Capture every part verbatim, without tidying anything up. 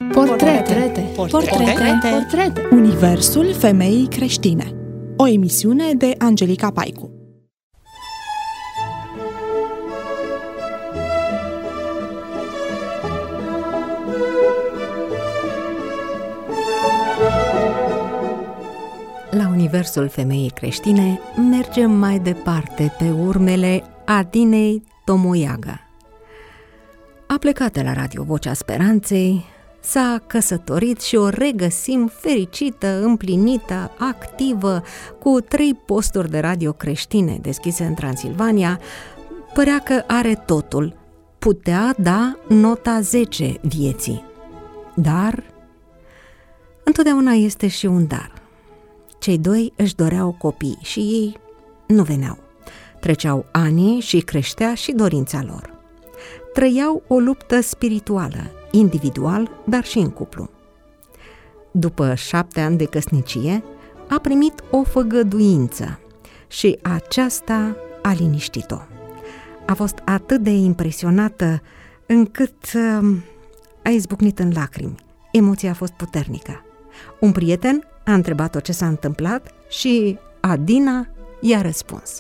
Portrete. Portrete. Portrete. Universul femeii creștine. O emisiune de Angelica Paicu. La Universul femeii creștine mergem mai departe pe urmele Adinei Tomoiaga. A plecat de la Radio Vocea Speranței, s-a căsătorit și o regăsim fericită, împlinită, activă, cu trei posturi de radio creștine deschise în Transilvania. Părea că are totul, putea da nota zece vieții. Dar întotdeauna este și un dar. Cei doi își doreau copii și ei nu veneau. Treceau ani și creștea și dorința lor. Trăiau o luptă spirituală, individual, dar și în cuplu. După șapte ani de căsnicie, a primit o făgăduință și aceasta a liniștit-o. A fost atât de impresionată încât uh, a izbucnit în lacrimi. Emoția a fost puternică. Un prieten a întrebat-o ce s-a întâmplat și Adina i-a răspuns.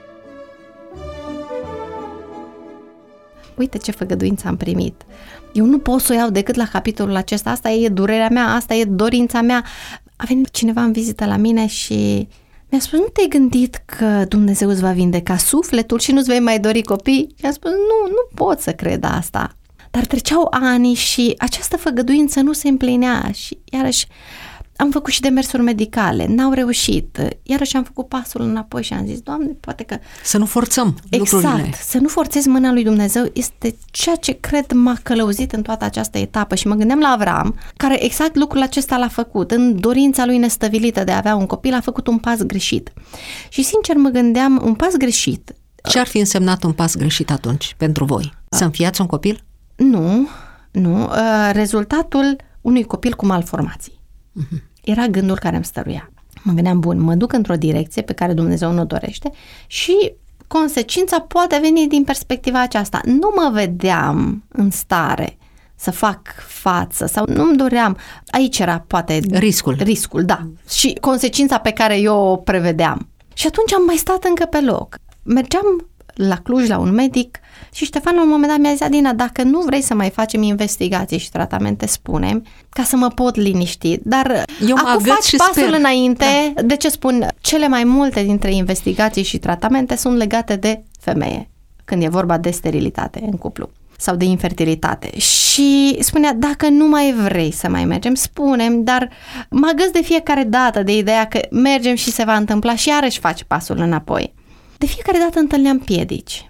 Uite ce făgăduință am primit. Eu nu pot să o iau decât la capitolul acesta. Asta e durerea mea, asta e dorința mea. A venit cineva în vizită la mine și mi-a spus, nu te-ai gândit că Dumnezeu îți va vindeca sufletul și nu-ți vei mai dori copii? Și am spus, nu, nu pot să cred asta. Dar treceau ani și această făgăduință nu se împlinea și iarăși am făcut și demersuri medicale, n-au reușit. Iarăși am făcut pasul înapoi și am zis, Doamne, poate că... Să nu forțăm exact, lucrurile. Exact, să nu forțezi mâna lui Dumnezeu este ceea ce cred m-a călăuzit în toată această etapă. Și mă gândeam la Avram, care exact lucrul acesta l-a făcut. În dorința lui nestăvilită de a avea un copil, a făcut un pas greșit. Și sincer mă gândeam, un pas greșit... Ce ar fi însemnat un pas greșit atunci pentru voi? Să înfiați un copil? Nu, nu. Rezultatul unui copil cu malformații. Uh-huh. Era gândul care îmi stăruia. Mă gândeam, bun, mă duc într-o direcție pe care Dumnezeu nu dorește și consecința poate veni din perspectiva aceasta. Nu mă vedeam în stare să fac față sau nu-mi doream. Aici era poate riscul. Riscul, da. Și consecința pe care eu o prevedeam. Și atunci am mai stat încă pe loc. Mergeam la Cluj la un medic și Ștefan la un moment dat mi-a zis, Adina, dacă nu vrei să mai facem investigații și tratamente, spune ca să mă pot liniști. Dar eu acum faci și pasul sper. înainte. Da. De ce spun? Cele mai multe dintre investigații și tratamente sunt legate de femeie, când e vorba de sterilitate în cuplu sau de infertilitate. Și spunea, dacă nu mai vrei să mai mergem, spune-mi, dar mă agăs de fiecare dată de ideea că mergem și se va întâmpla și iarăși faci pasul înapoi. De fiecare dată întâlneam piedici.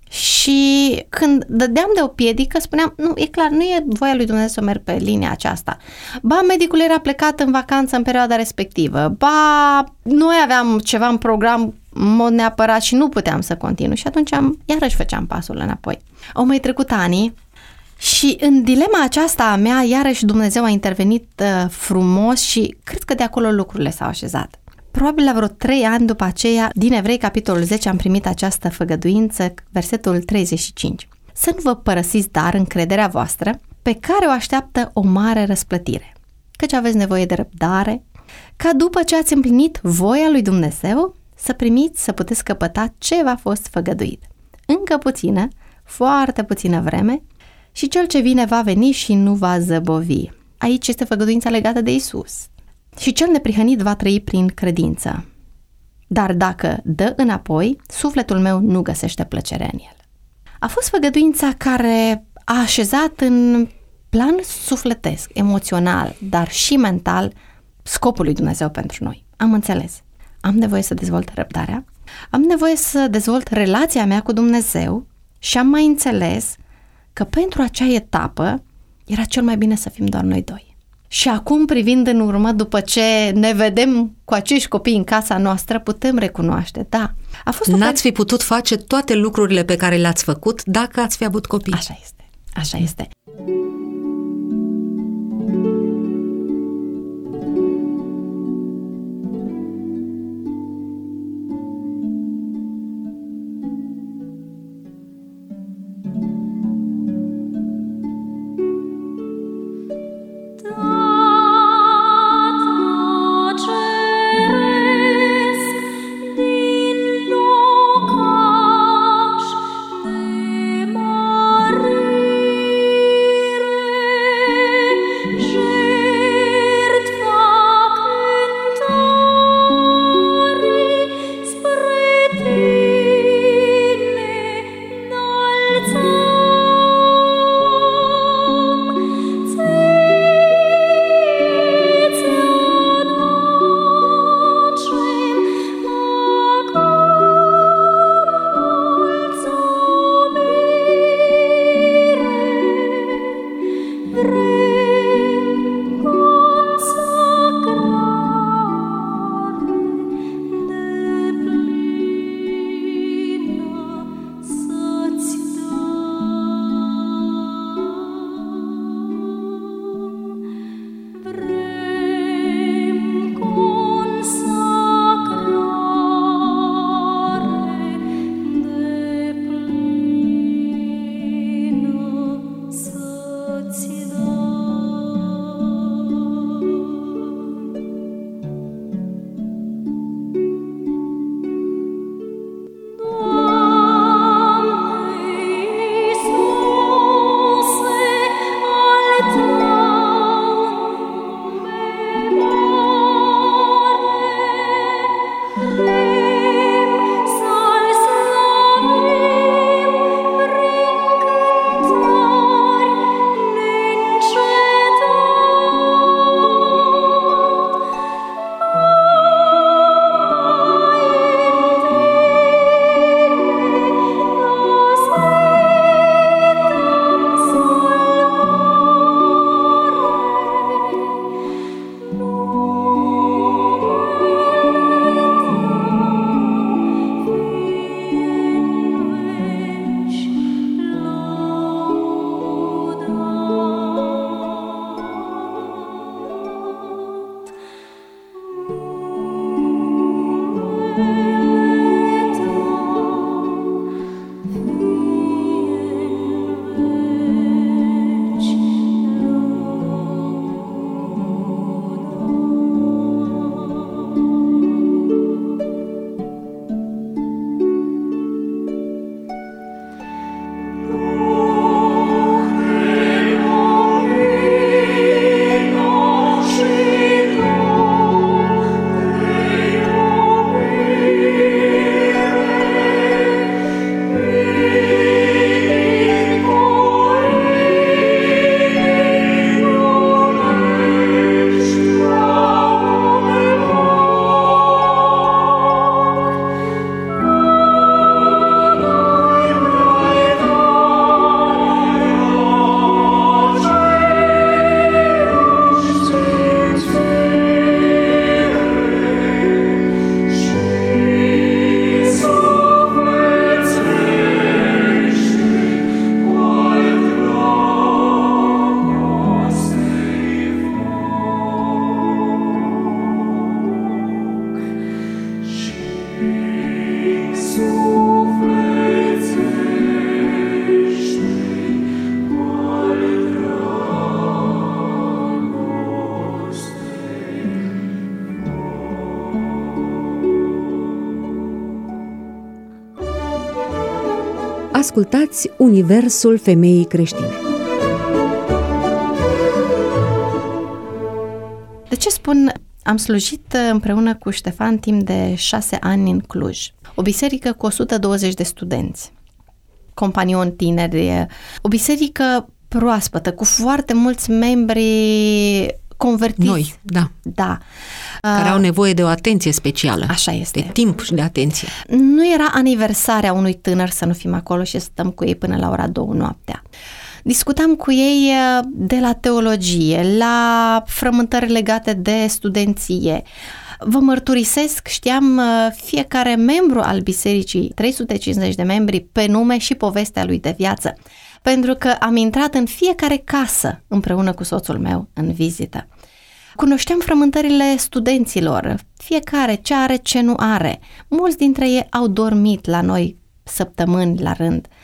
Și când dădeam de o piedică, spuneam, nu, e clar, nu e voia lui Dumnezeu să merg pe linia aceasta. Ba, medicul era plecat în vacanță în perioada respectivă. Ba, noi aveam ceva în program în mod neapărat și nu puteam să continui. Și atunci am, iarăși făceam pasul înapoi. Au mai trecut ani și în dilema aceasta a mea, iarăși Dumnezeu a intervenit uh, frumos și cred că de acolo lucrurile s-au așezat. Probabil la vreo trei ani după aceea, din Evrei, capitolul zece, am primit această făgăduință, versetul treizeci și cinci. Să nu vă părăsiți dar încrederea voastră, pe care o așteaptă o mare răsplătire. Căci aveți nevoie de răbdare, ca după ce ați împlinit voia lui Dumnezeu, să primiți, să puteți căpăta ce v-a fost făgăduit. Încă puțină, foarte puțină vreme, și cel ce vine va veni și nu va zăbovi. Aici este făgăduința legată de Iisus. Și cel neprihănit va trăi prin credință. Dar dacă dă înapoi, sufletul meu nu găsește plăcere în el. A fost făgăduința care a așezat în plan sufletesc, emoțional, dar și mental, scopul lui Dumnezeu pentru noi. Am înțeles. Am nevoie să dezvolt răbdarea, am nevoie să dezvolt relația mea cu Dumnezeu și am mai înțeles că pentru acea etapă era cel mai bine să fim doar noi doi. Și acum, privind în urmă, după ce ne vedem cu acești copii în casa noastră, putem recunoaște, da. A fost o N-ați fi putut face toate lucrurile pe care le-ați făcut dacă ați fi avut copii. Așa este, așa este. Ascultați Universul Femeii Creștine. De ce spun? Am slujit împreună cu Ștefan timp de șase ani în Cluj. O biserică cu o sută douăzeci de studenți, companioni tineri, o biserică proaspătă, cu foarte mulți membri convertiți. Noi, da. Da. Care au nevoie de o atenție specială. Așa este. De timp și de atenție. Nu era aniversarea unui tânăr să nu fim acolo și să stăm cu ei până la ora două noaptea. Discutam cu ei de la teologie, la frământări legate de studenție. Vă mărturisesc, știam fiecare membru al bisericii, trei sute cincizeci de membri, pe nume și povestea lui de viață, pentru că am intrat în fiecare casă împreună cu soțul meu în vizită. Cunoșteam frământările studenților, fiecare ce are, ce nu are. Mulți dintre ei au dormit la noi săptămâni la rând.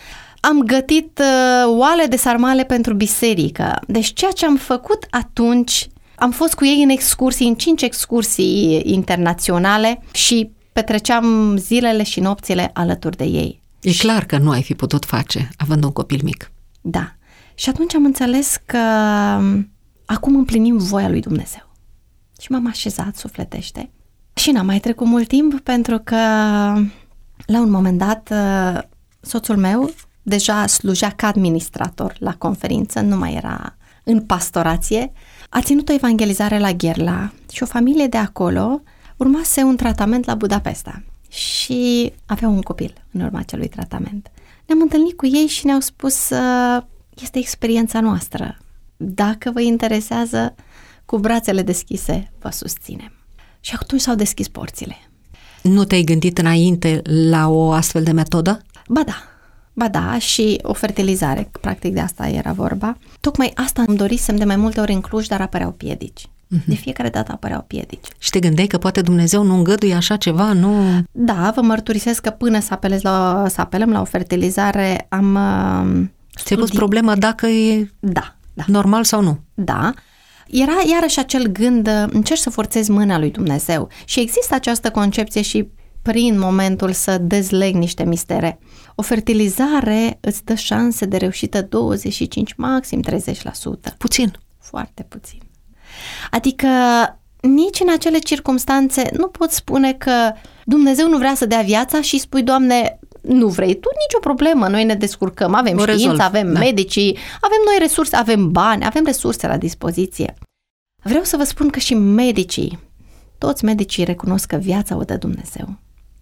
am gătit uh, oale de sarmale pentru biserică. Deci ceea ce am făcut atunci, am fost cu ei în excursii, în cinci excursii internaționale și petreceam zilele și nopțile alături de ei. E clar că nu ai fi putut face, având un copil mic. Da. Și atunci am înțeles că acum împlinim voia lui Dumnezeu. Și m-am așezat sufletește. Și n-a mai trecut mult timp pentru că la un moment dat soțul meu deja slujea ca administrator la conferință, nu mai era în pastorație. A ținut o evangelizare la Gherla și o familie de acolo urmase un tratament la Budapesta și aveau un copil în urma acelui tratament. Ne-am întâlnit cu ei și ne-au spus este experiența noastră. Dacă vă interesează, cu brațele deschise vă susținem. Și atunci s-au deschis porțile. Nu te-ai gândit înainte la o astfel de metodă? Ba da, ba da, și o fertilizare, practic de asta era vorba. Tocmai asta îmi dorisem de mai multe ori în Cluj, dar apăreau piedici. Uh-huh. De fiecare dată apăreau piedici. Și te gândeai că poate Dumnezeu nu îngăduie așa ceva, nu? Da, vă mărturisesc că până să, apelez la, să apelăm la o fertilizare am uh, Ți-ai pus problema dacă e da, da. normal sau nu? Da. Era iarăși acel gând, încerci să forțezi mâna lui Dumnezeu și există această concepție și prin momentul să dezleg niște mistere. O fertilizare îți dă șanse de reușită douăzeci și cinci, maxim treizeci la sută. Puțin. Foarte puțin. Adică nici în acele circumstanțe nu poți spune că Dumnezeu nu vrea să dea viața și spui, Doamne, nu vrei tu, nicio problemă, noi ne descurcăm, avem o știință, rezolv. avem da. medicii, avem noi resurse, avem bani, avem resurse la dispoziție. Vreau să vă spun că și medicii, toți medicii recunosc că viața o dă Dumnezeu.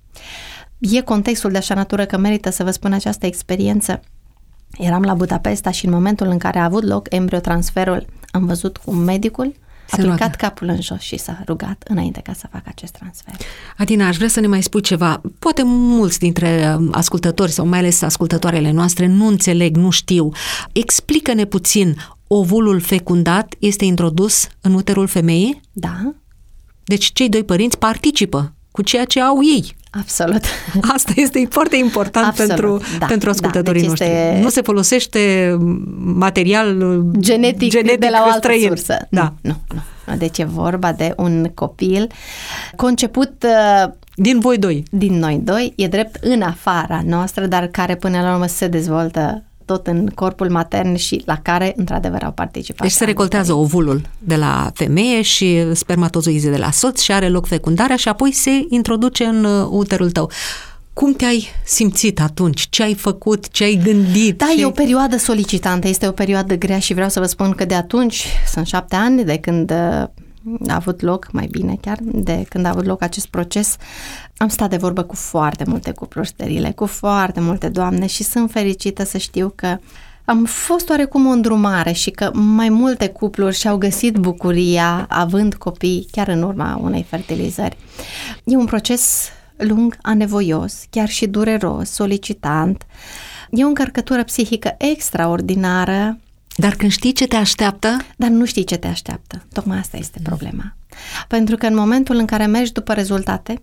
E contextul de așa natură că merită să vă spun această experiență. Eram la Budapesta și în momentul în care a avut loc embriotransferul, am văzut cum medicul a plecat capul în jos și s-a rugat înainte ca să facă acest transfer. Adina, aș vrea să ne mai spui ceva. Poate mulți dintre ascultători sau mai ales ascultătoarele noastre nu înțeleg, nu știu. Explică-ne puțin, ovulul fecundat este introdus în uterul femeii? Da. Deci cei doi părinți participă cu ceea ce au ei. Absolut. Asta este foarte important Absolut, pentru, da, pentru ascultătorii da, deci noștri. este... Nu se folosește material genetic, genetic de la o altă străin. sursă. Da. Nu, nu, nu. Deci e vorba de un copil conceput din voi doi. Din noi doi, e drept în afara noastră, dar care până la urmă se dezvoltă tot în corpul matern și la care, într-adevăr, au participat. Deci se recoltează ovulul de la femeie și spermatozoizii de la soț și are loc fecundarea și apoi se introduce în uterul tău. Cum te-ai simțit atunci? Ce ai făcut? Ce ai gândit? Da, ce... e o perioadă solicitantă, este o perioadă grea și vreau să vă spun că de atunci, sunt șapte ani de când a avut loc, mai bine chiar, de când a avut loc acest proces, am stat de vorbă cu foarte multe cupluri sterile, cu foarte multe doamne și sunt fericită să știu că am fost oarecum o îndrumare și că mai multe cupluri și-au găsit bucuria având copii chiar în urma unei fertilizări. E un proces lung, anevoios, chiar și dureros, solicitant. E o încărcătură psihică extraordinară. Dar când știi ce te așteaptă? Dar nu știi ce te așteaptă. Tocmai asta este problema. Pentru că în momentul în care mergi după rezultate,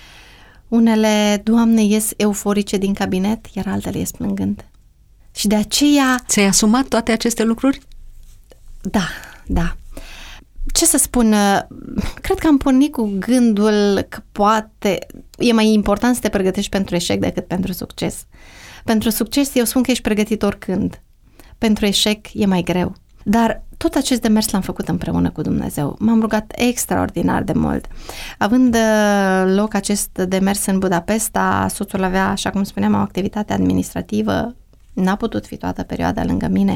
unele doamne ies euforice din cabinet, iar altele ies plângând. Și de aceea... Ți-ai asumat toate aceste lucruri? Da, da. Ce să spun, cred că am pornit cu gândul că poate e mai important să te pregătești pentru eșec decât pentru succes. Pentru succes eu spun că ești pregătit oricând. Pentru eșec e mai greu. Dar tot acest demers l-am făcut împreună cu Dumnezeu. M-am rugat extraordinar de mult. Având loc acest demers în Budapesta, soțul avea, așa cum spuneam, o activitate administrativă, n-a putut fi toată perioada lângă mine.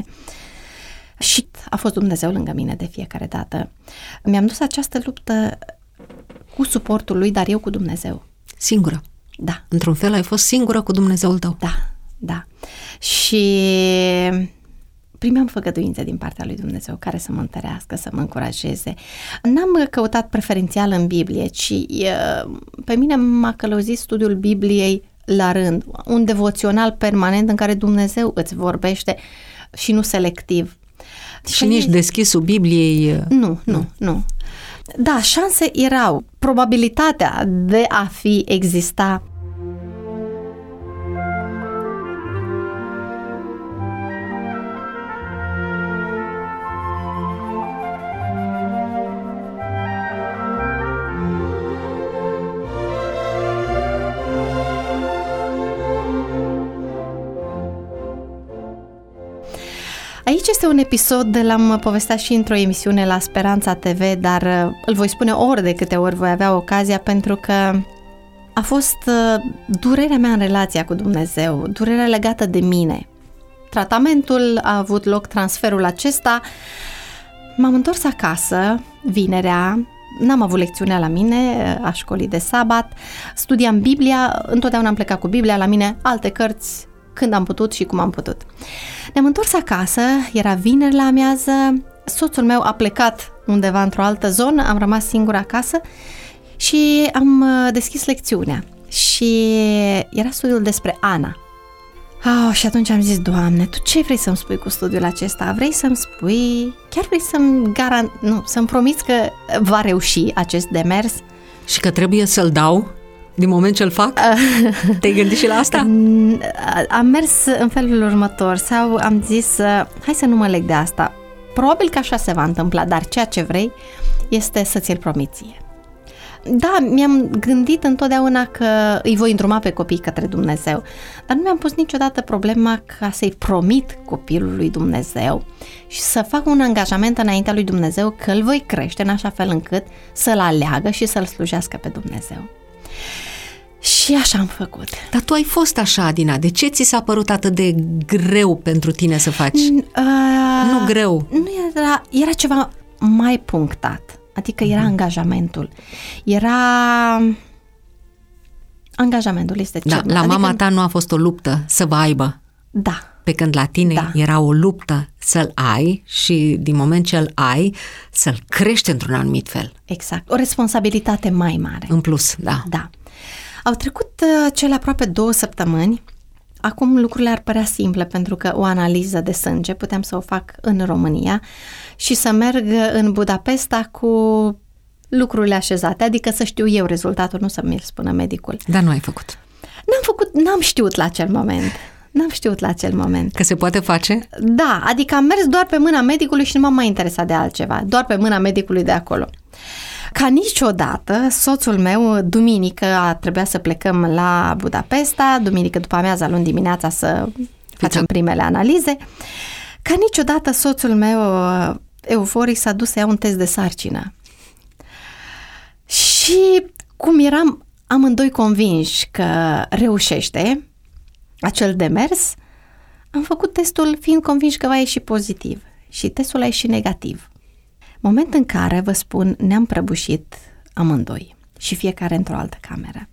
Și a fost Dumnezeu lângă mine de fiecare dată. Mi-am dus această luptă cu suportul lui, dar eu cu Dumnezeu. Singură? Da. Într-un fel ai fost singură cu Dumnezeul tău? Da, da. Și primeam făgăduințe din partea lui Dumnezeu care să mă întărească, să mă încurajeze. N-am căutat preferențial în Biblie, ci pe mine m-a călăuzit studiul Bibliei la rând. Un devoțional permanent în care Dumnezeu îți vorbește și nu selectiv. Și păi nici deschisul Bibliei... Nu, nu, nu. Da, șanse erau. Probabilitatea de a fi exista. Este un episod, l-am povestit și într-o emisiune la Speranța T V, dar îl voi spune ori de câte ori voi avea ocazia, pentru că a fost durerea mea în relația cu Dumnezeu, durerea legată de mine. Tratamentul a avut loc, transferul acesta. M-am întors acasă, vinerea, n-am avut lecțiunea la mine, a școlii de sabat, studiam Biblia, întotdeauna am plecat cu Biblia la mine, alte cărți, când am putut și cum am putut. Ne-am întors acasă, era vineri la amiază, soțul meu a plecat undeva într-o altă zonă, am rămas singură acasă și am deschis lecțiunea. Și era studiul despre Ana. Oh, și atunci am zis, Doamne, Tu ce vrei să-mi spui cu studiul acesta? Vrei să-mi spui, chiar vrei să-mi garant, nu, să-mi promiți că va reuși acest demers? Și că trebuie să-l dau din moment ce-l fac? Te-ai gândit și la asta? Am mers în felul următor, sau am zis, hai să nu mă leg de asta. Probabil că așa se va întâmpla, dar ceea ce vrei este să ți-l promiți ție. Da, mi-am gândit întotdeauna că îi voi îndruma pe copii către Dumnezeu, dar nu mi-am pus niciodată problema ca să-i promit copilul lui Dumnezeu și să fac un angajament înaintea lui Dumnezeu că îl voi crește în așa fel încât să-l aleagă și să-l slujească pe Dumnezeu. Și așa am făcut. Dar tu ai fost așa, Adina, de ce ți s-a părut atât de greu pentru tine să faci? Uh, nu greu. Nu era, era ceva mai punctat. Adică era mm-hmm. angajamentul. Era... Angajamentul este da, cel... La adică... mama ta nu a fost o luptă să vă aibă. Da. Pe când la tine da. Era o luptă să-l ai și din moment ce îl ai, să-l crești într-un anumit fel. Exact. O responsabilitate mai mare. În plus, da. Da. Au trecut uh, cele aproape două săptămâni. Acum lucrurile ar părea simple, pentru că o analiză de sânge puteam să o fac în România și să merg în Budapesta cu lucrurile așezate, adică să știu eu rezultatul, nu să mi-l spună medicul. Dar nu ai făcut. N-am făcut, n-am știut la acel moment. N-am știut la acel moment. Că se poate face? Da, adică am mers doar pe mâna medicului și nu m-am mai interesat de altceva, doar pe mâna medicului de acolo. Ca niciodată, soțul meu, duminică, a trebuit să plecăm la Budapesta, duminică după amiaza, luni dimineața să facem primele analize. Ca niciodată, soțul meu, euforic, s-a dus să ia un test de sarcină. Și cum eram amândoi convinși că reușește acel demers, am făcut testul fiind convinși că va ieși pozitiv și testul a ieșit negativ. Moment în care, vă spun, ne-am prăbușit amândoi și fiecare într-o altă cameră.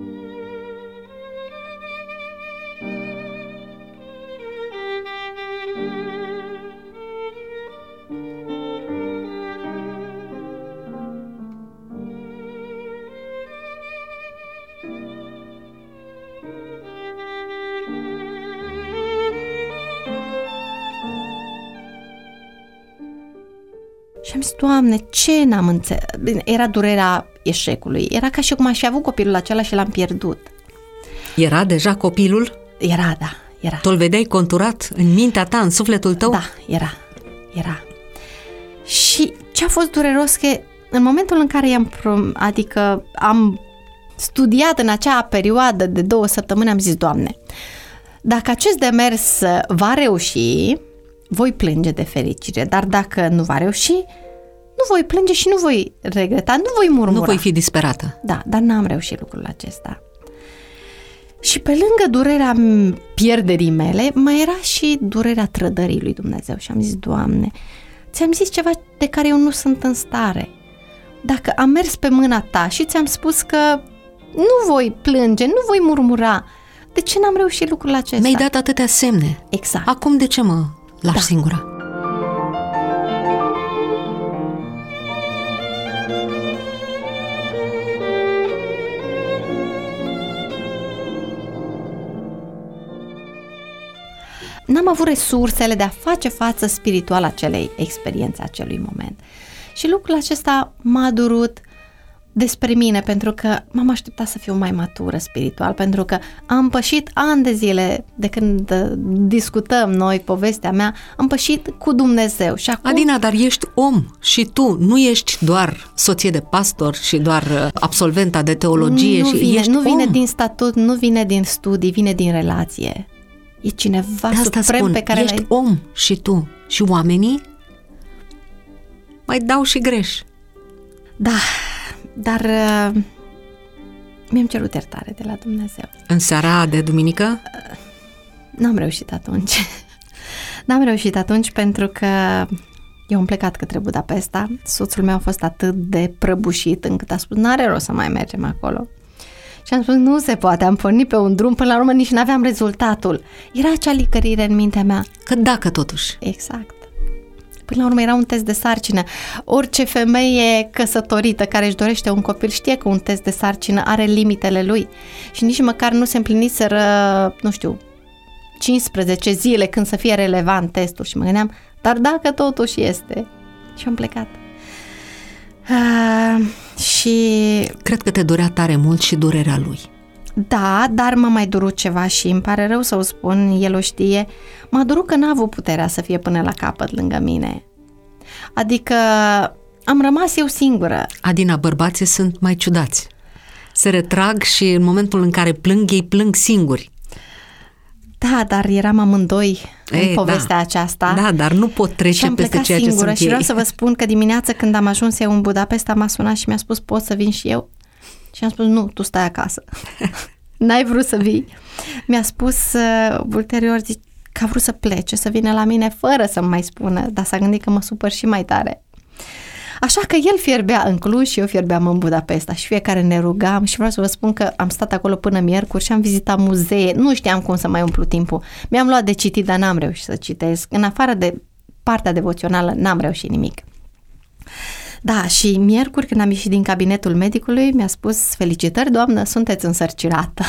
Și am zis, Doamne, ce n-am înțeles? Era durerea eșecului. Era ca și cum aș fi avut copilul acela și l-am pierdut. Era deja copilul? Era, da, era. Tu îl vedeai conturat în mintea ta, în sufletul tău? Da, era, era. Și ce a fost dureros că în momentul în care i-am, adică am studiat în acea perioadă de două săptămâni, am zis, Doamne, dacă acest demers va reuși, voi plânge de fericire, dar dacă nu va reuși, nu voi plânge și nu voi regreta, nu voi murmura. Nu voi fi disperată. Da, dar n-am reușit lucrul acesta. Și pe lângă durerea pierderii mele, mai era și durerea trădării lui Dumnezeu. Și am zis, Doamne, ți-am zis ceva de care eu nu sunt în stare. Dacă am mers pe mâna Ta și ți-am spus că nu voi plânge, nu voi murmura, de ce n-am reușit lucrul acesta? Mi-ai dat atâtea semne. Exact. Acum de ce mă lași da. singură? N-am avut resursele de a face față spiritual acelei experiențe, acelui moment. Și lucrul acesta m-a durut despre mine, pentru că m-am așteptat să fiu mai matură spiritual, pentru că am pășit ani de zile de când discutăm noi povestea mea, am pășit cu Dumnezeu. Și acum... Adina, dar ești om și tu nu ești doar soție de pastor și doar absolventa de teologie. Nu și vine, ești nu vine om. din statut, nu vine din studii, vine din relație. E cineva de asta suprem spun, pe care ești l-ai... om și tu. Și oamenii mai dau și greș. Da, dar uh, mi-am cerut iertare de la Dumnezeu. În seara de duminică? N-am reușit atunci. N-am reușit atunci pentru că eu am plecat către Budapesta. Soțul meu a fost atât de prăbușit încât a spus, n-are rost să mai mergem acolo. Și am spus, nu se poate, am pornit pe un drum, până la urmă nici n-aveam rezultatul. Era acea licărire în mintea mea. Că dacă totuși. Exact. Până la urmă era un test de sarcină. Orice femeie căsătorită care își dorește un copil știe că un test de sarcină are limitele lui. Și nici măcar nu se împliniseră, nu știu, cincisprezece zile când să fie relevant testul. Și mă gândeam, dar dacă totuși este. Și am plecat. Uh, și... Cred că te durea tare mult și durerea lui. Da, dar m-a mai durut ceva și îmi pare rău să o spun, el o știe. M-a durut că n-a avut puterea să fie până la capăt lângă mine. Adică am rămas eu singură. Adina, bărbații sunt mai ciudați. Se retrag și în momentul în care plâng, ei plâng singuri. Da, dar eram amândoi e, în povestea da. aceasta. Da, dar nu pot trece peste ceea ce sunt și vreau ei. să vă spun că dimineața când am ajuns eu în Budapesta m-a sunat și mi-a spus, pot să vin și eu? Și am spus, nu, tu stai acasă. N-ai vrut să vii. Mi-a spus uh, ulterior, zic, că a vrut să plece, să vină la mine fără să-mi mai spună, dar s-a gândit că mă supăr și mai tare. Așa că el fierbea în Cluj și eu fierbeam în Budapesta și fiecare ne rugam și vreau să vă spun că am stat acolo până miercuri și am vizitat muzee, nu știam cum să mai umplu timpul. Mi-am luat de citit, dar n-am reușit să citesc. În afară de partea devoțională, n-am reușit nimic. Da, și miercuri când am ieșit din cabinetul medicului, mi-a spus, felicitări, doamnă, sunteți însărcinată.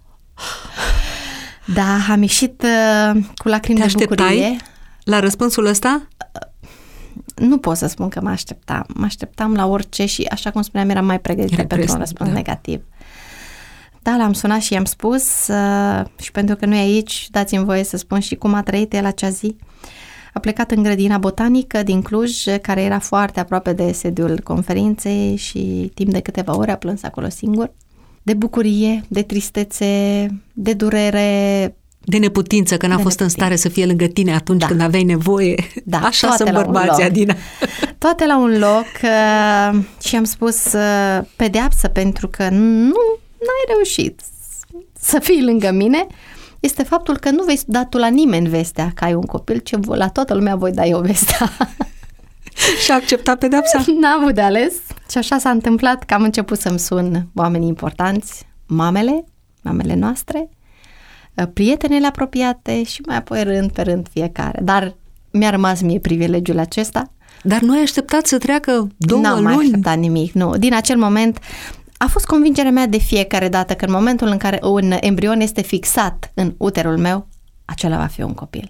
Da, am ieșit uh, cu lacrimi de bucurie. La răspunsul ăsta? Nu pot să spun că mă așteptam. Mă așteptam la orice și, așa cum spuneam, eram mai pregătită Era pentru un răspuns da. negativ. Da, l-am sunat și i-am spus uh, și pentru că nu e aici, dați-mi voie să spun și cum a trăit el acea zi. A plecat în grădina botanică din Cluj, care era foarte aproape de sediul conferinței și timp de câteva ore a plâns acolo singur. De bucurie, de tristețe, de durere... De neputință, că n-a fost neputință. În stare să fie lângă tine atunci da. Când aveai nevoie. Da, așa sunt bărbații, Adina. Toate la un loc uh, și am spus uh, pedeapsă pentru că nu n-ai reușit să fii lângă mine. Este faptul că nu vei da tu la nimeni vestea că ai un copil, ci la toată lumea voi da eu vestea. Și a acceptat pedeapsa? N-am avut de ales. Și așa s-a întâmplat că am început să-mi sun oamenii importanți, mamele, mamele noastre, prietenele apropiate și mai apoi rând pe rând fiecare. Dar mi-a rămas mie privilegiul acesta. Dar nu ai așteptat să treacă două N-am luni? N-am mai așteptat nimic, nu. Din acel moment a fost convingerea mea de fiecare dată că în momentul în care un embrion este fixat în uterul meu, acela va fi un copil.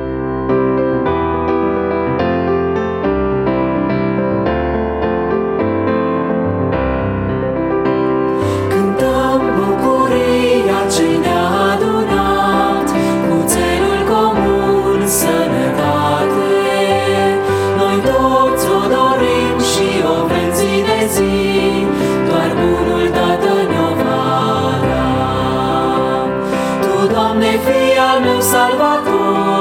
Cântăm bucuria ce ne-a adunat, cu țelul comun sănătate. Noi toți o dorim și o vrem zi de zi, doar bunul Tată ne-o va da. Tu, Doamne, fii al meu salvator,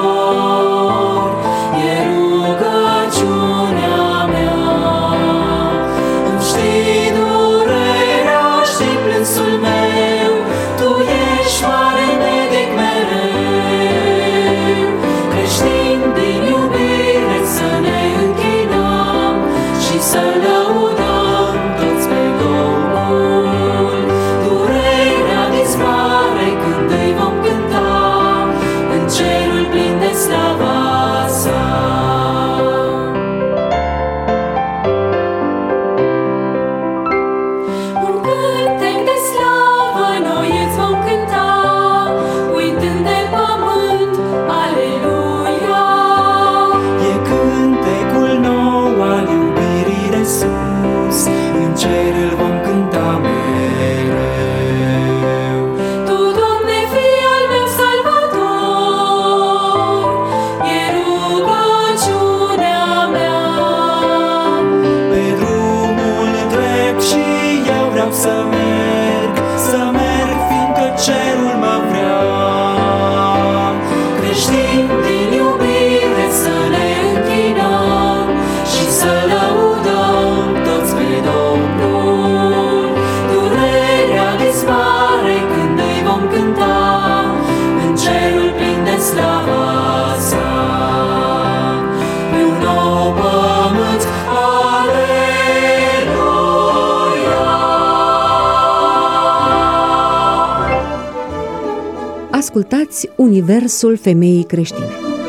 Ascultați Universul Femeii Creștine.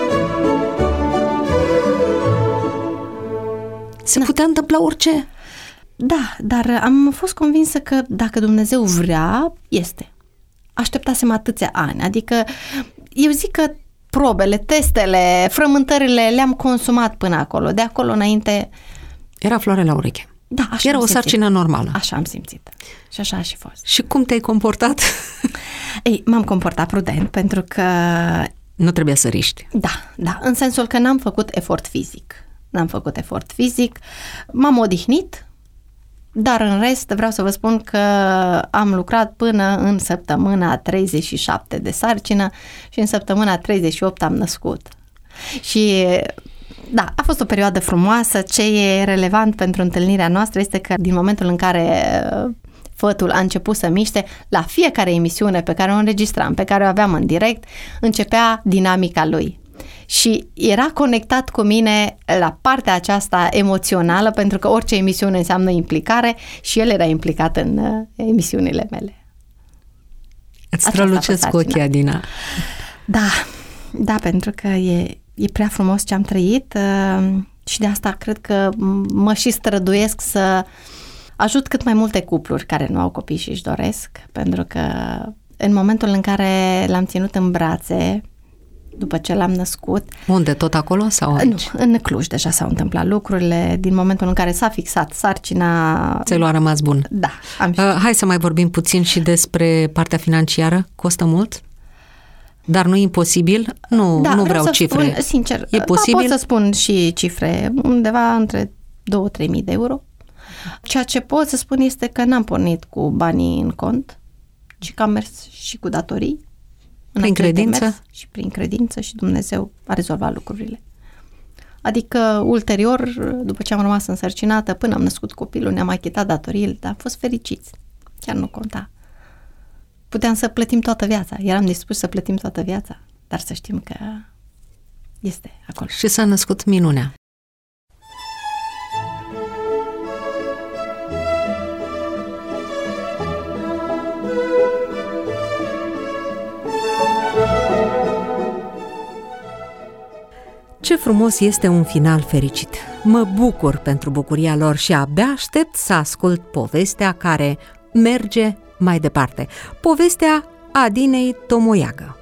Se putea întâmpla orice? Da, dar am fost convinsă că dacă Dumnezeu vrea, este. Așteptasem atâția ani, adică eu zic că probele, testele, frământările le-am consumat până acolo. De acolo înainte... Era floare la ureche. Da, așa Era am o simțit. sarcină normală. Așa am simțit. Și așa a și fost. Și cum te-ai comportat? Ei, m-am comportat prudent pentru că... Nu trebuia să riști. Da, da, în sensul că n-am făcut efort fizic. N-am făcut efort fizic, m-am odihnit, dar în rest vreau să vă spun că am lucrat până în săptămâna treizeci și șapte de sarcină și în săptămâna treizeci și opt am născut. Și da, a fost o perioadă frumoasă. Ce e relevant pentru întâlnirea noastră este că din momentul în care fătul a început să miște, la fiecare emisiune pe care o înregistram, pe care o aveam în direct, începea dinamica lui. Și era conectat cu mine la partea aceasta emoțională, pentru că orice emisiune înseamnă implicare și el era implicat în uh, emisiunile mele. Îți strălucesc cu ochii, Adina. Da, da, pentru că e, e prea frumos ce am trăit uh, și de asta cred că mă și străduiesc să ajut cât mai multe cupluri care nu au copii și își doresc, pentru că în momentul în care l-am ținut în brațe, după ce l-am născut... Unde? Tot acolo sau aici? Nu, în Cluj deja s-au întâmplat lucrurile. Din momentul în care s-a fixat sarcina... Ți-ai luat rămas bun. Da. Am uh, hai să mai vorbim puțin și despre partea financiară. Costă mult? Dar nu e imposibil? Nu, da, nu vreau să cifre. Spun, sincer, e posibil? Da, pot să spun și cifre. Undeva între două-trei mii de euro. Ceea ce pot să spun este că n-am pornit cu banii în cont, ci că am mers și cu datorii. Prin credință? Și prin credință și Dumnezeu a rezolvat lucrurile. Adică, ulterior, după ce am rămas însărcinată, până am născut copilul, ne-am achitat datoriile, dar am fost fericiți. Chiar nu conta. Puteam să plătim toată viața. Eram dispuși să plătim toată viața, dar să știm că este acolo. Și s-a născut minunea. Ce frumos este un final fericit! Mă bucur pentru bucuria lor și abia aștept să ascult povestea care merge mai departe. Povestea Adinei Tomoiagă.